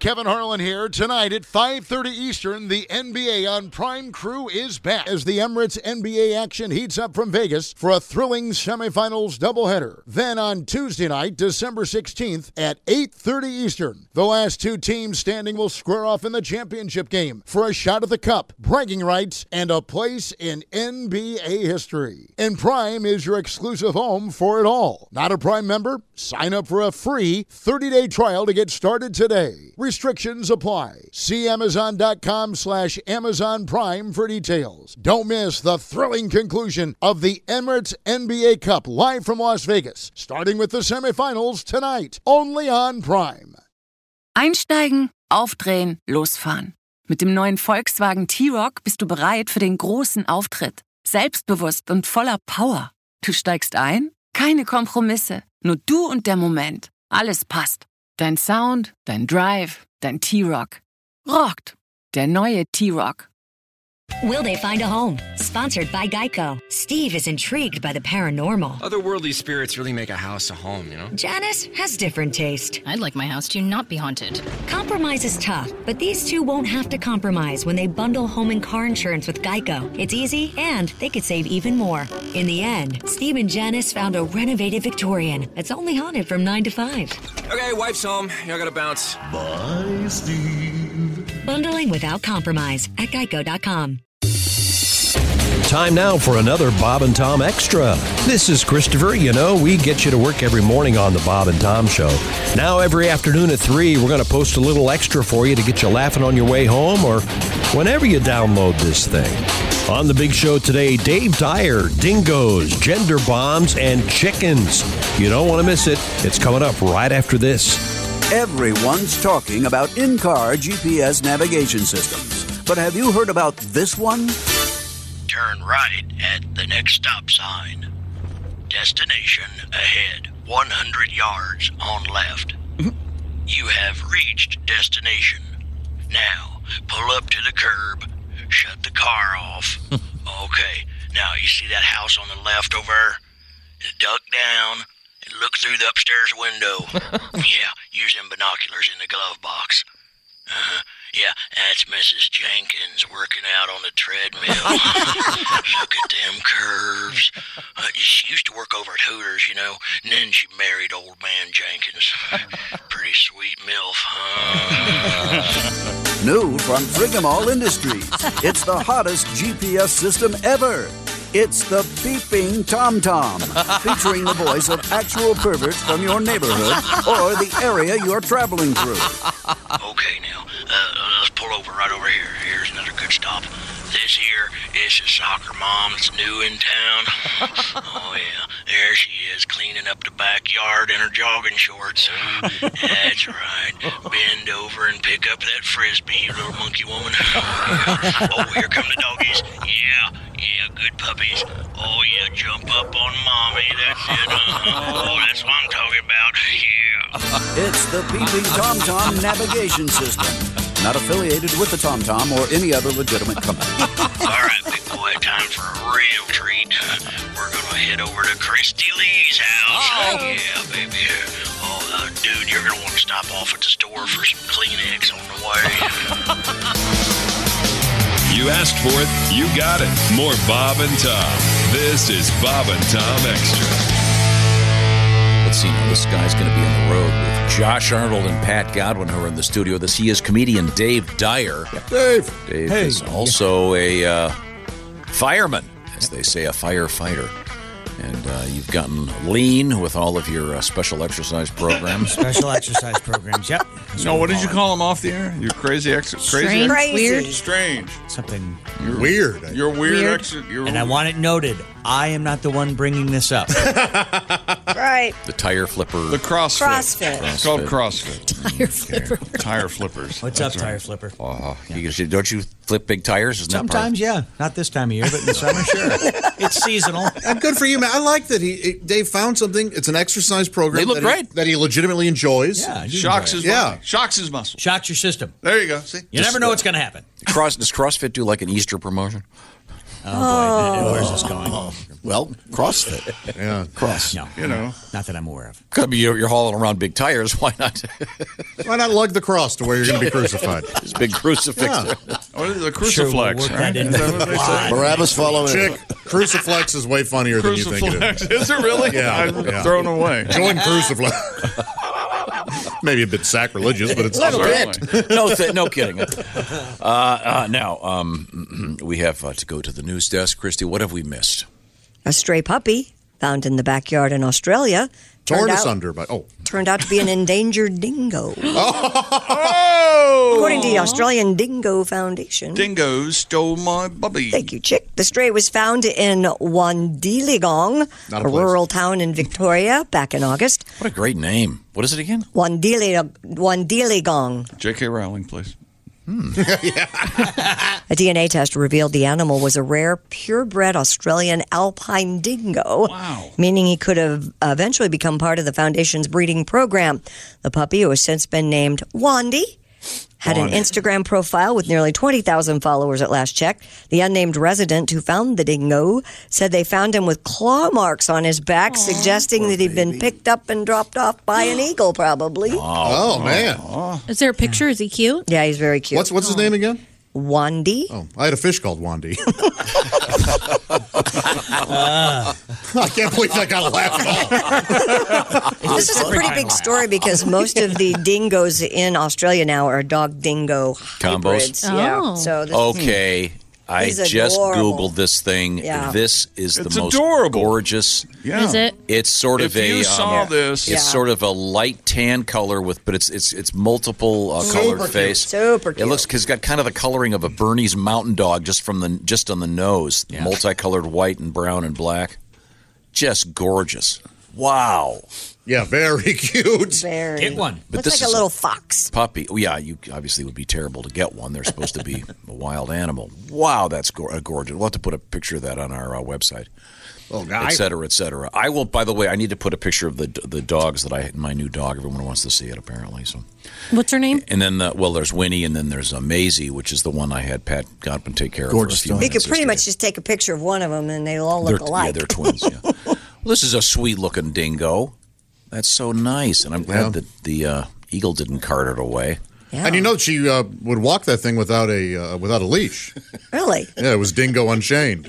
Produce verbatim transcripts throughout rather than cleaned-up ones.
Kevin Harlan here. Tonight at five thirty Eastern, the N B A on Prime Crew is back as the Emirates N B A action heats up from Vegas for a thrilling semifinals doubleheader. Then on Tuesday night, December sixteenth at eight thirty Eastern, the last two teams standing will square off in the championship game for a shot at the cup, bragging rights, and a place in N B A history. And Prime is your exclusive home for it all. Not a Prime member? Sign up for a free thirty-day trial to get started today. Restrictions apply. See Amazon.com slash Amazon Prime for details. Don't miss the thrilling conclusion of the Emirates N B A Cup live from Las Vegas, starting with the semifinals tonight, only on Prime. Einsteigen, aufdrehen, losfahren. Mit dem neuen Volkswagen T-Roc bist du bereit für den großen Auftritt. Selbstbewusst und voller Power. Du steigst ein? Keine Kompromisse. Nur du und der Moment. Alles passt. Dein Sound, dein Drive, dein T-Roc. Rockt. Der neue T-Roc. Will they find a home? Sponsored by Geico. Steve is intrigued by the paranormal. Otherworldly spirits really make a house a home, you know? Janice has different taste. I'd like my house to not be haunted. Compromise is tough, but these two won't have to compromise when they bundle home and car insurance with Geico. It's easy, and they could save even more. In the end, Steve and Janice found a renovated Victorian that's only haunted from nine to five. Okay, wife's home. Y'all gotta bounce. Bye, Steve. Bundling without compromise at geico dot com. Time now for another Bob and Tom Extra. This is Christopher. You know, we get you to work every morning on the Bob and Tom Show. Now, every afternoon at three, we're going to post a little extra for you to get you laughing on your way home or whenever you download this thing. On the big show today, Dave Dyer, dingoes, gender bombs, and chickens. You don't want to miss it. It's coming up right after this. Everyone's talking about in-car G P S navigation systems. But have you heard about this one? Turn right at the next stop sign. Destination ahead, one hundred yards on left. You have reached destination. Now, pull up to the curb, shut the car off. Okay, now you see that house on the left over there? Duck down and look through the upstairs window. Yeah, use them binoculars in the glove box. Uh-huh. Yeah, that's Missus Jenkins working out on the treadmill. Look at them curves. Uh, she used to work over at Hooters, you know, and then she married old man Jenkins. Pretty sweet MILF, huh? New from Frigamall Industries. It's the hottest G P S system ever. It's the Beeping TomTom, featuring the voice of actual perverts from your neighborhood or the area you're traveling through. Okay, now, uh, let's pull over right over here. Here's another good stop. This here is a soccer mom that's new in town. Oh, yeah, there she is, cleaning up the backyard in her jogging shorts. That's right. Bend over and pick up that Frisbee, you little monkey woman. Oh, yeah. Oh, here come the doggies. Yeah. Yeah, good puppies. Oh, yeah, jump up on mommy. That's it. Uh-huh. Oh, that's what I'm talking about. Yeah. It's the Beeping TomTom navigation system. Not affiliated with the TomTom or any other legitimate company. All right, big boy, time for a real treat. We're going to head over to Christy Lee's house. Oh, yeah, baby. Oh, uh, dude, you're going to want to stop off at the store for some Kleenex on the way. You asked for it, you got it. More Bob and Tom. This is Bob and Tom Extra. Let's see now. This guy's going to be on the road with Josh Arnold and Pat Godwin, who are in the studio. This he is comedian Dave Dyer. Dave. Dave hey. is also a uh, fireman, as they say, a firefighter. And uh, you've gotten lean with all of your uh, special exercise programs. Special exercise programs, yep. No, what did you call them off the air? Your crazy exercise? Crazy? Strange, weird. Strange. Something you're, weird. You're weird. weird. Exer- you're and I want it noted, I am not the one bringing this up. Right. The tire flipper. The CrossFit. CrossFit. CrossFit. It's called CrossFit. Tire flipper. Tire flippers. What's That's up, right. tire flipper? Oh, you, don't you flip big tires? Isn't Sometimes, that yeah. Not this time of year, but in the summer, sure. It's seasonal. And good for you, man. I like that he Dave found something. It's an exercise program. They look that great. He, that he legitimately enjoys. Yeah, Shocks his Yeah. body. Shocks his muscle. Shocks your system. There you go. See? You never know what's going to happen. Cross, does CrossFit do like an Easter promotion? Oh, boy. Where's this going? Well, CrossFit. Yeah. Cross. No. You know. Not that I'm aware of. Could be you're, you're hauling around big tires. Why not? Why not lug the cross to where you're going to be crucified? This big crucifix. Yeah. What is it? The Sure, we'll cruciflex, work right? that in. Is that what they say? Barabbas following. Chick, cruciflex is way funnier than you think it is. Cruciflex. Is it really? Yeah, I'm yeah. thrown away. Join cruciflex. Maybe a bit sacrilegious, but it's Little bit. no, th- no kidding. Uh, uh, now um, we have uh, to go to the news desk. Christy, what have we missed? A stray puppy found in the backyard in Australia Torn turned out, asunder by oh, turned out to be an endangered dingo. Oh! According to the Australian Dingo Foundation. Dingoes stole my puppy. Thank you, Chick. The stray was found in Wandiligong, Not a, a place. rural town in Victoria, back in August. What a great name. What is it again? Wandili- Wandiligong. J K. Rowling, please. A D N A test revealed the animal was a rare, purebred Australian alpine dingo, wow. meaning he could have eventually become part of the Foundation's breeding program. The puppy, who has since been named Wandy, had an Wandy. Instagram profile with nearly twenty thousand followers at last check. The unnamed resident who found the dingo said they found him with claw marks on his back, suggesting that he'd been picked up and dropped off by an eagle, probably. Oh, man. Is there a picture? Is he cute? Yeah, he's very cute. What's what's his name again? Wandy. Oh, I had a fish called Wandy. I can't believe I got a laugh at all. This is a pretty big story because most of the dingoes in Australia now are dog dingo Combos? hybrids. Yeah. Oh. So this, Okay. I He's just adorable. Googled this thing. Yeah. This is It's the most adorable. gorgeous. Yeah. Is it? It's sort of If a. you saw um, this- It's Yeah. sort of a light tan color with, but it's it's it's multiple uh, Super colored cute. face. Super It cute. looks because it's got kind of the coloring of a Bernese Mountain Dog just from the just on the nose, Yeah. multicolored white and brown and black. Just gorgeous. Wow. Yeah, very cute. very. Get one. But Looks this like a is little fox. puppy. Oh, yeah, you obviously would be terrible to get one. They're supposed to be a wild animal. Wow, that's go- gorgeous. We'll have to put a picture of that on our uh, website. Oh, guy. Et cetera, et cetera. I will. By the way, I need to put a picture of the the dogs that I my new dog. Everyone wants to see it apparently. So, What's her name? and then the, well, there's Winnie, and then there's uh, Maisie, which is the one I had Pat Godwin take care of Gorgeous for a few dog. You minutes. could pretty yesterday. much just take a picture of one of them and they all They're, look alike. yeah, they're twins. Yeah. Well, this is a sweet looking dingo. That's so nice, and I'm glad Yeah. that the uh, eagle didn't cart it away. Yeah. And you know she uh, would walk that thing without a uh, without a leash. Really? Yeah, it was Dingo Unchained.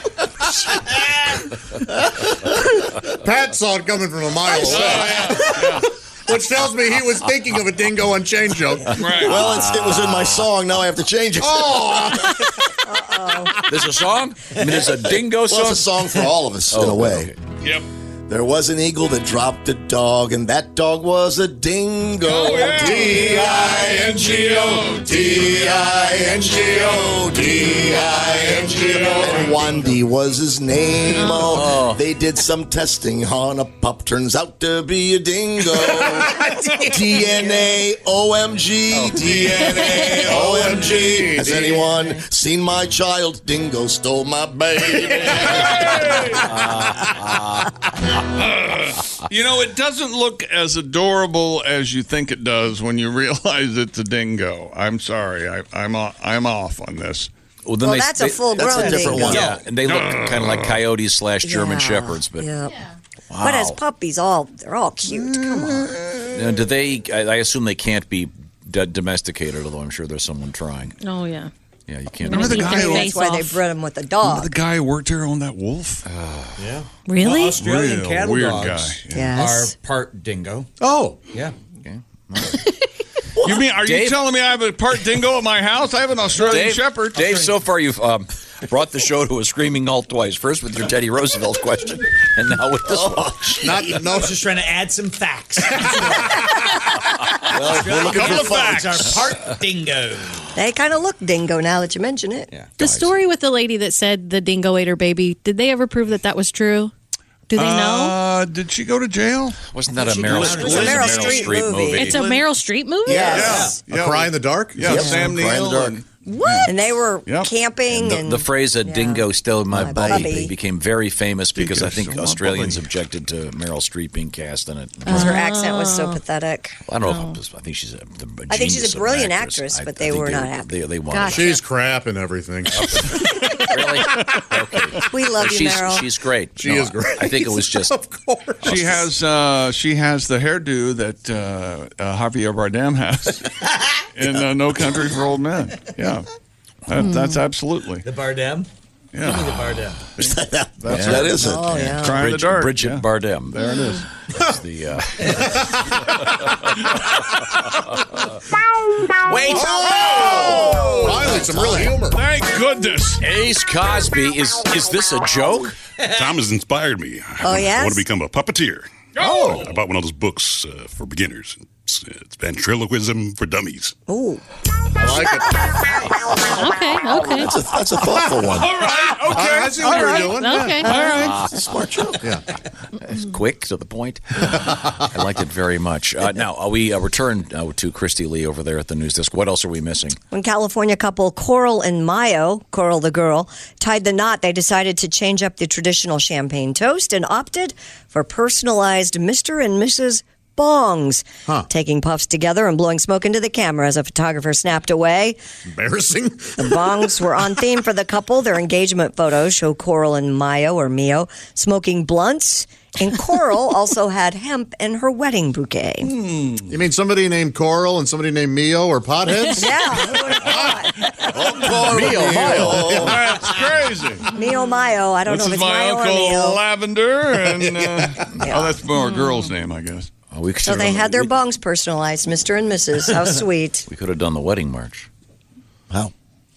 Pat saw it coming from a mile away. Which tells me he was thinking of a Dingo Unchained joke. Right. Well, it's, it was in my song. Now I have to change it. Oh! There's a song? I mean, there's a dingo Well, song? it's a song for all of us, in Oh, a way. okay. Yep. There was an eagle that dropped a dog, and that dog was a dingo. D I N G O, D I N G O, D I N G O. And Wandy was his name. Oh, they did some testing on a pup. Turns out to be a dingo. D N A, O M G, D N A, O M G. Has anyone seen my child? Dingo stole my baby. You know, it doesn't look as adorable as you think it does when you realize it's a dingo. I'm sorry. I, I'm o- I'm off on this. Well, Well, that's a full-grown That's a different dingo. one. Yeah, and they look kind of like coyotes slash German Yeah, shepherds. But yeah. wow. But as puppies, all they're all cute. Come on. Now, do they? I, I assume they can't be d- domesticated, although I'm sure there's someone trying. Oh, yeah. Yeah, you can't. Remember the Eat guy their who- face That's why they off. bred them with a Remember dog. the guy who worked here on that wolf? Yeah. Really? Well, Australian Real cattle weird dogs guy. Yes. are part dingo. Oh. Yeah. Okay. You mean? Are you Dave? telling me I have a part dingo at my house? I have an Australian Dave, Shepherd. Dave, so far you've um, brought the show to a screaming halt twice. First with your Teddy Roosevelt question, and now with this one. Not, no, I was just trying to add some facts. Well, we're looking Couple for of facts. Dogs are part dingo. They kind of look dingo now that you mention it. Yeah. The story with the lady that said the dingo ate her baby, did they ever prove that that was true? Do they know? Uh, did she go to jail? Wasn't that a She Meryl, goes- Streep- It's a Meryl Meryl Streep Streep movie. movie? It's a Meryl Streep movie? Yes. Yeah. A Cry in the Dark? Yeah, Yep. Sam Cry in the Neill. Dark. and- What? And they were Yep. camping. The, and the phrase "a yeah. dingo stole my, My baby" baby. became very famous because I Dingo think stole my Australians baby. objected to Meryl Streep being cast in it. Because her accent was so pathetic. I don't know. If, I think she's a, the, a I think she's genius a of an brilliant actress, actress, I- but I they think were they, not They, they wanted. Gotcha. She's crap and everything. Really? Okay. We love you, she's, Meryl. She's great. She No, is great. I think it was just. Of course. She has uh, she has the hairdo that uh, uh, Javier Bardem has in uh, No Country for Old Men. Yeah, that, Hmm. that's absolutely. The Bardem? Yeah. Give me the Bardem. that, That's that is it. Oh, yeah. Cry in the Bridget, dark. Bridget yeah. Bardem. There it is. That's the. Uh, Wait. Oh! Finally, some real humor. Thank goodness. Ace Cosby. Is is this a joke? Tom has inspired me. I, Oh, I yes? want to become a puppeteer. Oh. I bought one of those books uh, for beginners. It's, it's ventriloquism for dummies. Ooh. I like it. Okay, okay. That's a, that's a thoughtful one. All right. Okay. I see what you're doing. Okay. All right. Smart joke. Yeah. It's quick to the point. I liked it very much. Uh, now, uh, we uh, return uh, to Christy Lee over there at the news desk. What else are we missing? When California couple Coral and Mayo, Coral the girl, tied the knot, they decided to change up the traditional champagne toast and opted for personalized Mister and Missus Bongs, Huh. taking puffs together and blowing smoke into the camera as a photographer snapped away. Embarrassing. The bongs were on theme for the couple. Their engagement photos show Coral and Mayo, or Mio, smoking blunts. And Coral also had hemp in her wedding bouquet. You mean somebody named Coral and somebody named Mio or potheads? Yeah, who would have thought? Mio, Mio. That's crazy. Mio Mayo. I don't This know is if it's my Mayo or uncle Mio. Lavender, and uh, oh, that's more a girl's name, I guess. Uh, we could So they had their bongs personalized, Mister and Missus How sweet. We could have done the wedding march. How?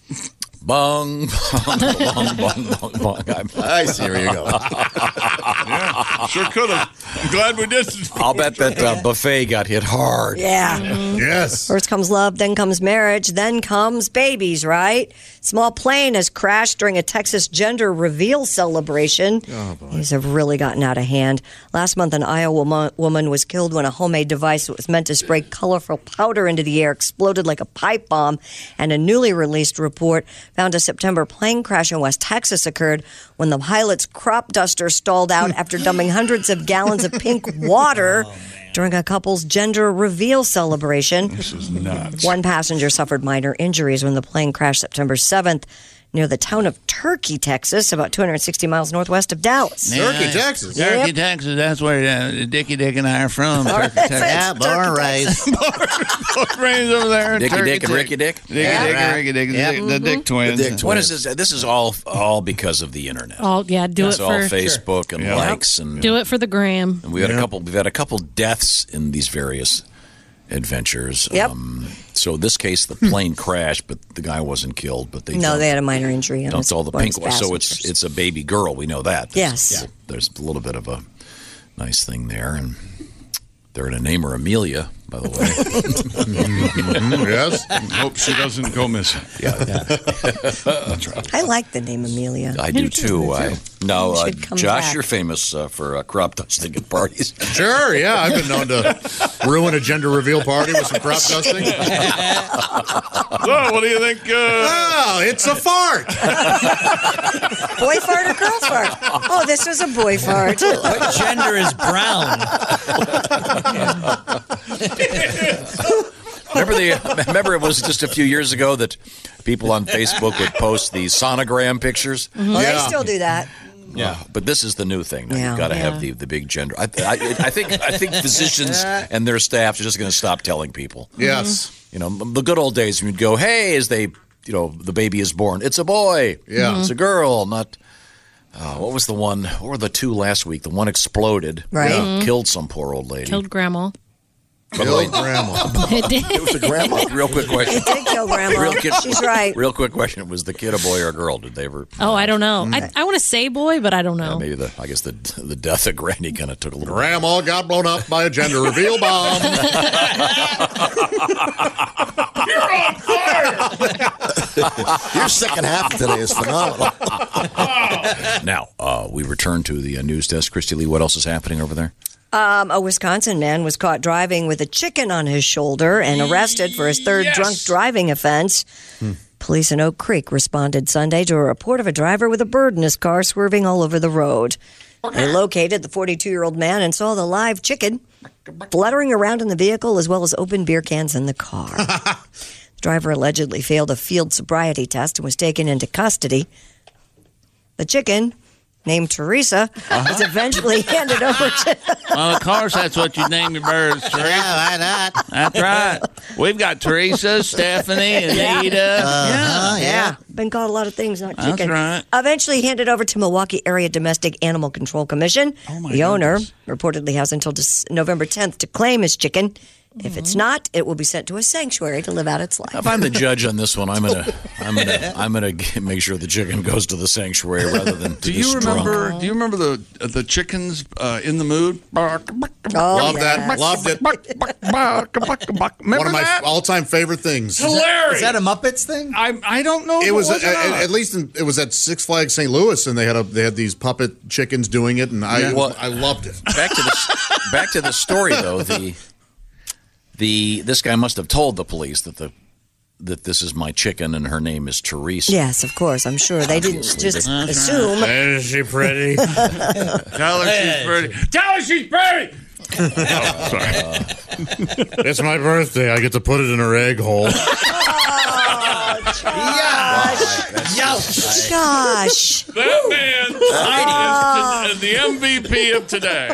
Bong, bong, bong, bong, bong, bong. I'm- I see where you go. Yeah, sure could have. I'm glad we did. I'll bet that uh, buffet got hit hard. Yeah. Yes. First comes love, then comes marriage, then comes babies, right? Small plane has crashed during a Texas gender reveal celebration. Oh, boy. These have really gotten out of hand. Last month, an Iowa mo- woman was killed when a homemade device that was meant to spray colorful powder into the air exploded like a pipe bomb. And a newly released report found a September plane crash in West Texas occurred when the pilot's crop duster stalled out after dumping hundreds of gallons of pink water during a couple's gender reveal celebration. This is nuts. One passenger suffered minor injuries when the plane crashed September seventh near the town of Turkey, Texas, about two hundred sixty miles northwest of Dallas. Turkey, Texas. Yep. Turkey, Texas. That's where uh, Dickie Dick and I are from. Turkey, That's Texas. it. Yeah, born and raised. Brains over there. Dickie Turkey Dick and Ricky Dick. Dickie Dick and Ricky Dick. Yeah. The, Dick- the Dick twins. The Dick What is this? This is all all because of the internet. Oh, yeah, do It's it all for Facebook and Yeah. likes and do it for the gram. And we had a couple. We've had a couple deaths in these various adventures. Yep. Um, so this case, the plane crashed, but the guy wasn't killed. But they No, dumped, they had a minor injury. on dumped his- all the one of pink. his So it's passengers. it's a baby girl. We know that. Yes. There's, there's a little bit of a nice thing there, and they're going to name her Amelia. By the way. Mhm, yes. Hope she doesn't go missing. Yeah. That's right. I like the name Amelia. I do too. I, no, uh, Should come Josh, back. you're famous uh, for uh, crop dusting at parties. Sure, yeah. I've been known to ruin a gender reveal party with some crop dusting. So, what do you think? Uh, Oh, it's a fart. Boy fart or girl fart? Oh, this was a boy fart. What gender is brown? Remember the? Remember it was just a few years ago that people on Facebook would post the sonogram pictures. Well, they still do that. Yeah, but this is the new thing. Now Yeah. you've got to Yeah. have the, the big gender. I, I, I think I think physicians and their staff are just going to stop telling people. Yes. You know, the good old days when you'd go, "Hey," as they, you know, the baby is born. It's a boy. Yeah. It's a girl. Not. Uh, what was the one? What were the two last week? The one exploded. Right. uh, Mhm. Killed some poor old lady. Killed grandma. By the way, Kill grandma. It did. It was a grandma. real quick question. It did kill grandma. Real kid- She's right. Real quick question: was the kid a boy or a girl? Did they ever? Oh, I don't know. I, I want to say boy, but I don't Yeah, know. maybe the. I guess the the death of Granny kind of took a little. Grandma got blown up by a gender reveal bomb. you're on fire! Your second half of today is phenomenal. Now uh, we return to the uh, news desk. Christy Lee, what else is happening over there? Um, a Wisconsin man was caught driving with a chicken on his shoulder and arrested for his third Yes. drunk driving offense. Police in Oak Creek responded Sunday to a report of a driver with a bird in his car swerving all over the road. They located the forty-two-year-old man and saw the live chicken fluttering around in the vehicle as well as open beer cans in the car. The driver allegedly failed a field sobriety test and was taken into custody. The chicken, named Teresa, Uh-huh. is eventually handed over to... Well, of course, that's what you name your birds, Teresa. Yeah, why not? That's right. We've got Teresa, Stephanie, Anita. yeah, yeah. Been called a lot of things, not That's chicken. right. Eventually handed over to Milwaukee Area Domestic Animal Control Commission. Oh, my the owner goodness. reportedly has until Dec- November tenth to claim his chicken. If it's not, it will be sent to a sanctuary to live out its life. If I'm the judge on this one, I'm gonna, I'm gonna, I'm gonna g- make sure the chicken goes to the sanctuary rather than to Do you this remember? drunk. Do you remember the the chickens uh, in the mood? Oh, Love that. Loved it. One of my that? all-time favorite things. Hilarious. Is that a Muppets thing? I I don't know. If It was it at, or not. at, at least in, it was at Six Flags Saint Louis, and they had a they had these puppet chickens doing it, and I Yeah. Well, I loved it. Back to the back to the story though. The the this guy must have told the police that the that this is my chicken and her name is Teresa. Yes, of course. I'm sure they didn't just assume. Is she pretty? Tell her she's pretty. Tell her she's pretty. Oh, sorry. It's my birthday. I get to put it in her egg hole. Gosh. Gosh. That man is the M V P of today.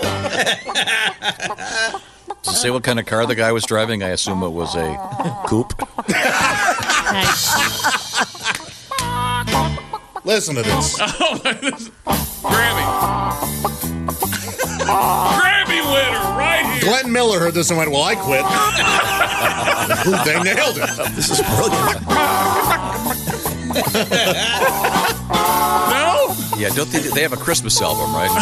Does it say what kind of car the guy was driving? I assume it was a coupe. Listen to this. Oh, my, this Grammy. Grammy winner right here. Glenn Miller heard this and went, "Well, I quit." They nailed it. This is brilliant. No? Yeah, don't they, they have a Christmas album, right?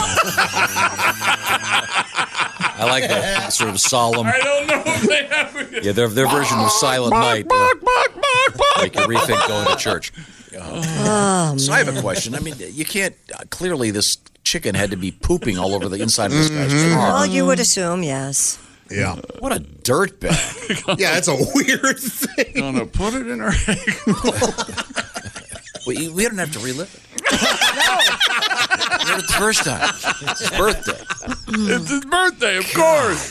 I like that sort of solemn. I don't know if they have it. Yeah, their their version of Silent Night. Uh, make you rethink going to church. Oh, so I have a question. I mean, you can't. Uh, clearly, this chicken had to be pooping all over the inside of this guy's car. Well, you would assume, yes. Yeah. What a dirtbag. Yeah, it's a weird thing. No, no, put it in her egg. we, we don't have to relive it. We did it the first time. It's his birthday. It's his birthday, of course.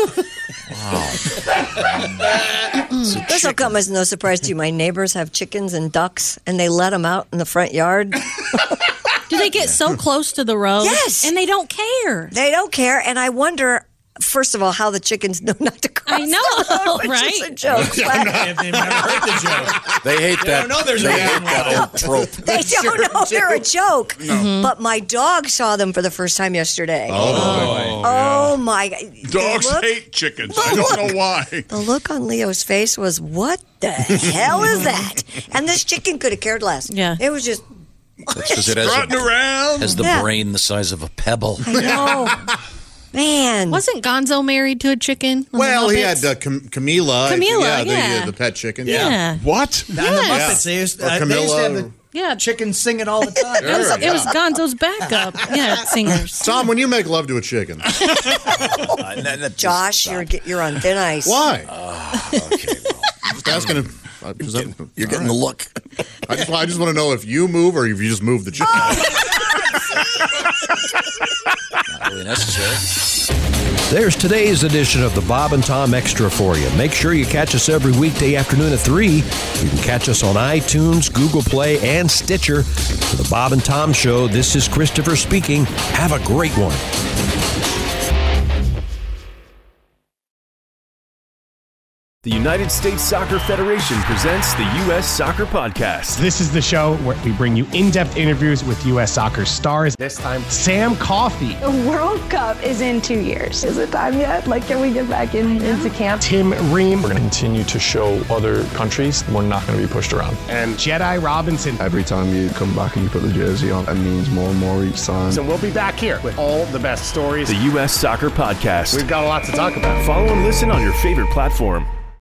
This will come as no surprise to you. My neighbors have chickens and ducks, and they let them out in the front yard. Do they get so close to the road? Yes. And they don't care. They don't care, and I wonder, first of all, how the chickens know not to cross I know, the road, which right? is a joke. They've never heard the joke. They hate They that. don't know there's they a hate one. that old trope. They don't know they're a joke. But my dog saw them for the first time yesterday. Oh, Oh, my. Dogs the look, hate chickens. I don't know why. the look on Leo's face was, what the hell is that? And this chicken could have cared less. Yeah. It was just, That's because it has, Strutting a, around. has the Yeah. brain the size of a pebble. I know. Man. Wasn't Gonzo married to a chicken? on the Well, he Muppets? had uh, Cam- Camila. I think, Camila, yeah, the, yeah. uh, the pet chicken. Yeah. What? And the Yes. Muppets, they used, Or uh, they used to have Camilla. the Yeah. chickens singing all the time. It was, Sure, it was yeah. Gonzo's backup. Yeah, singers. Tom, when you make love to a chicken, Josh, you're, you're on thin ice. why? Okay, well, Just asking if. Uh, is that- you're getting the look. I just, I just want to know if you move or if you just move the chicken. Not really necessary. There's today's edition of the Bob and Tom Extra for you. Make sure you catch us every weekday afternoon at three. You can catch us on iTunes, Google Play, and Stitcher. For the Bob and Tom Show, this is Christopher speaking. Have a great one. The United States Soccer Federation presents the U S Soccer Podcast. This is the show where we bring you in-depth interviews with U S soccer stars. This time, Sam Coffey. The World Cup is in two years. Is it time yet? Like, can we get back in, into camp? Tim Ream. We're going to continue to show other countries we're not going to be pushed around. And Jedi Robinson. Every time you come back and you put the jersey on, it means more and more each time. So we'll be back here with all the best stories. The U S Soccer Podcast. We've got a lot to talk about. Follow and listen on your favorite platform.